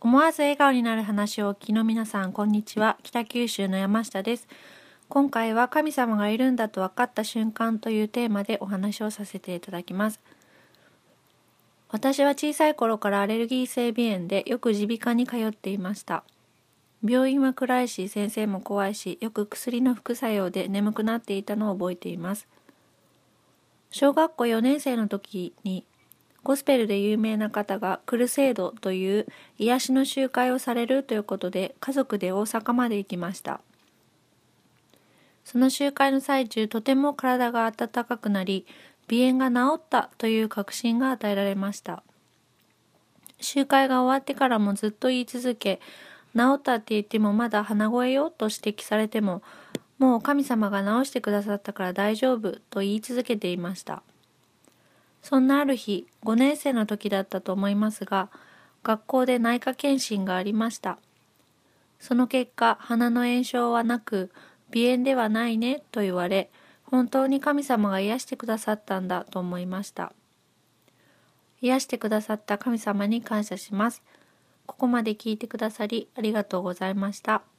思わず笑顔になる話をお聞きの皆さん、こんにちは。北九州の山下です。今回は神様がいるんだと分かった瞬間というテーマでお話をさせていただきます。私は小さい頃からアレルギー性鼻炎でよく耳鼻科に通っていました。病院は暗いし、先生も怖いし、よく薬の副作用で眠くなっていたのを覚えています。小学校4年生の時にゴスペルで有名な方がクルセードという癒しの集会をされるということで家族で大阪まで行きました。その集会の最中、とても体が温かくなり、鼻炎が治ったという確信が与えられました。集会が終わってからもずっと言い続け、治ったって言ってもまだ鼻声よと指摘されても、もう神様が治してくださったから大丈夫と言い続けていました。そんなある日、5年生の時だったと思いますが、学校で内科検診がありました。その結果、鼻の炎症はなく、鼻炎ではないねと言われ、本当に神様が癒してくださったんだと思いました。癒してくださった神様に感謝します。ここまで聞いてくださりありがとうございました。